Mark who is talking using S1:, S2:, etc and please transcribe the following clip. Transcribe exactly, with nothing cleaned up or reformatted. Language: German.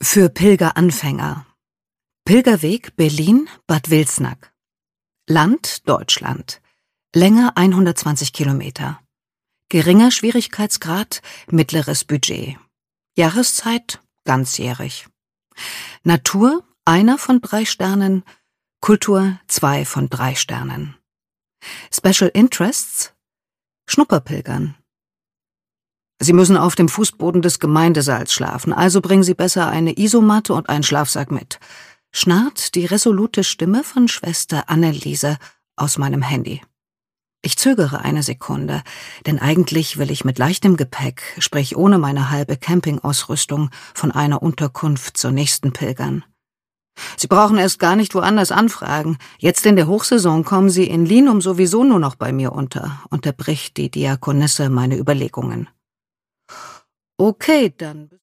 S1: Für Pilgeranfänger. Pilgerweg Berlin-Bad Wilsnack. Land Deutschland. Länge hundertzwanzig Kilometer. Geringer Schwierigkeitsgrad, mittleres Budget. Jahreszeit ganzjährig. Natur einer von drei Sternen, Kultur zwei von drei Sternen. Special Interests: Schnupperpilgern. Sie müssen auf dem Fußboden des Gemeindesaals schlafen, also bringen Sie besser eine Isomatte und einen Schlafsack mit. Schnarrt die resolute Stimme von Schwester Anneliese aus meinem Handy. Ich zögere eine Sekunde, denn eigentlich will ich mit leichtem Gepäck, sprich ohne meine halbe Campingausrüstung, von einer Unterkunft zur nächsten pilgern. Sie brauchen erst gar nicht woanders anfragen. Jetzt in der Hochsaison kommen Sie in Linum sowieso nur noch bei mir unter, unterbricht die Diakonisse meine Überlegungen. Okay, dann...